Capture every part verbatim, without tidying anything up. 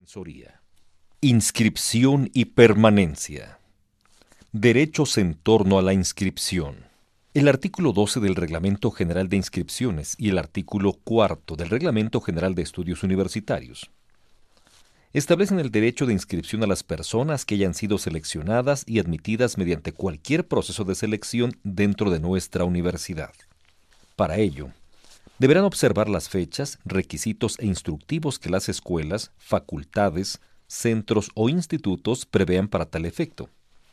Defensoría. Inscripción y permanencia. Derechos en torno a la inscripción. El artículo doce del Reglamento General de Inscripciones y el artículo cuarto del Reglamento General de Estudios Universitarios establecen el derecho de inscripción a las personas que hayan sido seleccionadas y admitidas mediante cualquier proceso de selección dentro de nuestra universidad. Para ello, deberán observar las fechas, requisitos e instructivos que las escuelas, facultades, centros o institutos prevean para tal efecto.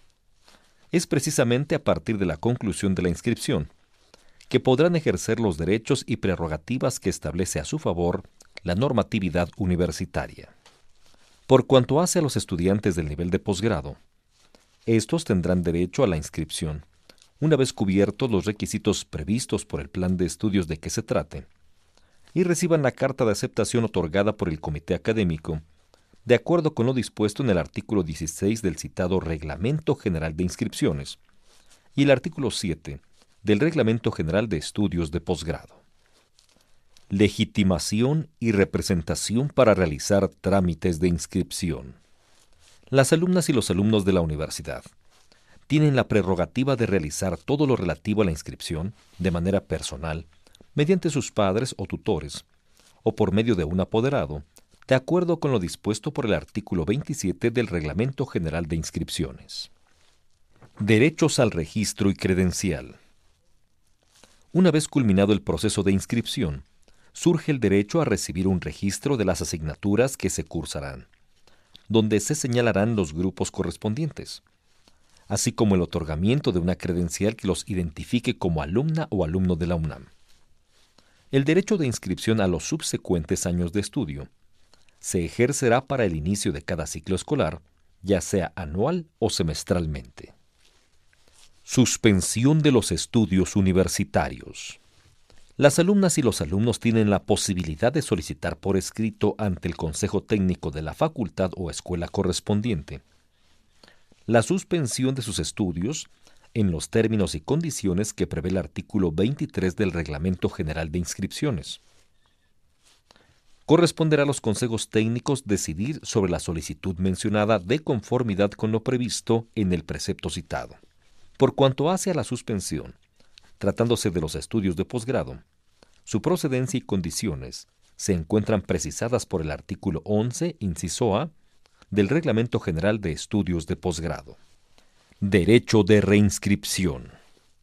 Es precisamente a partir de la conclusión de la inscripción que podrán ejercer los derechos y prerrogativas que establece a su favor la normatividad universitaria. Por cuanto hace a los estudiantes del nivel de posgrado, estos tendrán derecho a la inscripción, una vez cubiertos los requisitos previstos por el plan de estudios de que se trate, y reciban la carta de aceptación otorgada por el comité académico, de acuerdo con lo dispuesto en el artículo dieciséis del citado Reglamento General de Inscripciones y el artículo siete del Reglamento General de Estudios de Posgrado. Legitimación y representación para realizar trámites de inscripción. Las alumnas y los alumnos de la universidad tienen la prerrogativa de realizar todo lo relativo a la inscripción de manera personal, mediante sus padres o tutores, o por medio de un apoderado, de acuerdo con lo dispuesto por el artículo veintisiete del Reglamento General de Inscripciones. Derechos al registro y credencial. Una vez culminado el proceso de inscripción, surge el derecho a recibir un registro de las asignaturas que se cursarán, donde se señalarán los grupos correspondientes, así como el otorgamiento de una credencial que los identifique como alumna o alumno de la UNAM. El derecho de inscripción a los subsecuentes años de estudio se ejercerá para el inicio de cada ciclo escolar, ya sea anual o semestralmente. Suspensión de los estudios universitarios. Las alumnas y los alumnos tienen la posibilidad de solicitar por escrito ante el Consejo Técnico de la facultad o escuela correspondiente la suspensión de sus estudios en los términos y condiciones que prevé el artículo veintitrés del Reglamento General de Inscripciones. Corresponderá a los consejos técnicos decidir sobre la solicitud mencionada de conformidad con lo previsto en el precepto citado. Por cuanto hace a la suspensión, tratándose de los estudios de posgrado, su procedencia y condiciones se encuentran precisadas por el artículo once, inciso A, del Reglamento General de Estudios de Posgrado. Derecho de reinscripción.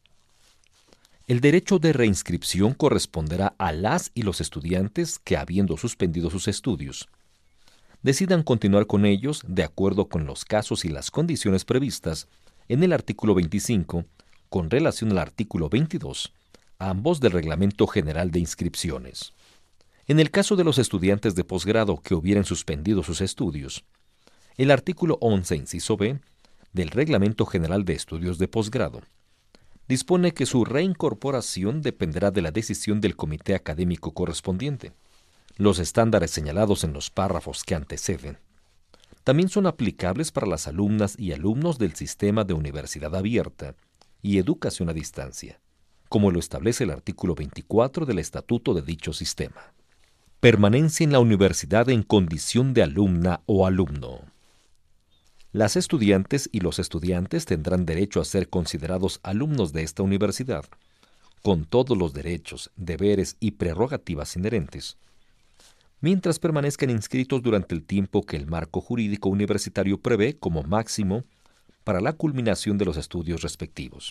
El derecho de reinscripción corresponderá a las y los estudiantes que, habiendo suspendido sus estudios, decidan continuar con ellos de acuerdo con los casos y las condiciones previstas en el artículo veinticinco con relación al artículo veintidós, ambos del Reglamento General de Inscripciones. En el caso de los estudiantes de posgrado que hubieran suspendido sus estudios, el artículo once, inciso B, del Reglamento General de Estudios de Posgrado dispone que su reincorporación dependerá de la decisión del comité académico correspondiente. Los estándares señalados en los párrafos que anteceden también son aplicables para las alumnas y alumnos del sistema de universidad abierta y educación a distancia, como lo establece el artículo veinticuatro del estatuto de dicho sistema. Permanencia en la universidad en condición de alumna o alumno. Las estudiantes y los estudiantes tendrán derecho a ser considerados alumnos de esta universidad, con todos los derechos, deberes y prerrogativas inherentes, mientras permanezcan inscritos durante el tiempo que el marco jurídico universitario prevé como máximo para la culminación de los estudios respectivos.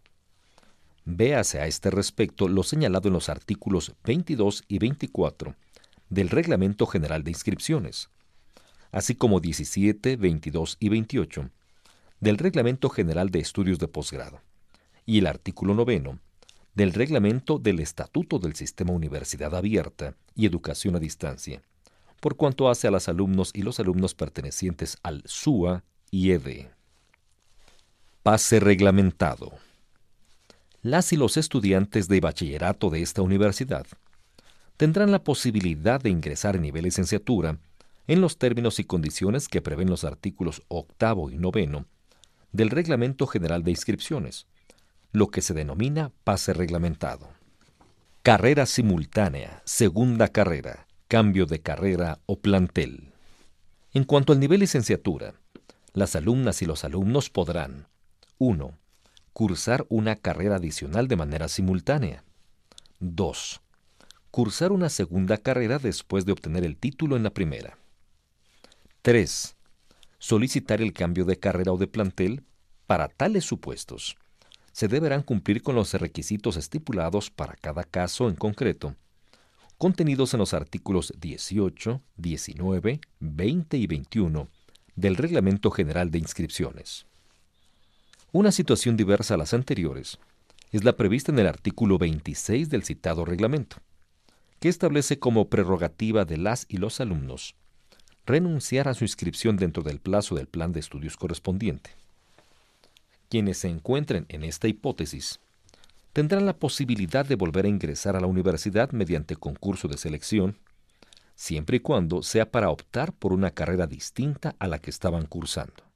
Véase a este respecto lo señalado en los artículos veintidós y veinticuatro del Reglamento General de Inscripciones, así como diecisiete, veintidós y veintiocho del Reglamento General de Estudios de Posgrado, y el artículo noveno del Reglamento del Estatuto del Sistema Universidad Abierta y Educación a Distancia, por cuanto hace a los alumnos y los alumnos pertenecientes al S U A y E D E. Pase reglamentado. Las y los estudiantes de bachillerato de esta universidad tendrán la posibilidad de ingresar en nivel licenciatura en los términos y condiciones que prevén los artículos octavo y noveno del Reglamento General de Inscripciones, lo que se denomina pase reglamentado. Carrera simultánea, segunda carrera, cambio de carrera o plantel. En cuanto al nivel licenciatura, las alumnas y los alumnos podrán uno. Cursar una carrera adicional de manera simultánea. dos. Cursar una segunda carrera después de obtener el título en la primera. tres. Solicitar el cambio de carrera o de plantel. Para tales supuestos, se deberán cumplir con los requisitos estipulados para cada caso en concreto, contenidos en los artículos dieciocho, diecinueve, veinte y veintiuno del Reglamento General de Inscripciones. Una situación diversa a las anteriores es la prevista en el artículo veintiséis del citado reglamento, que establece como prerrogativa de las y los alumnos renunciar a su inscripción dentro del plazo del plan de estudios correspondiente. Quienes se encuentren en esta hipótesis tendrán la posibilidad de volver a ingresar a la universidad mediante concurso de selección, siempre y cuando sea para optar por una carrera distinta a la que estaban cursando.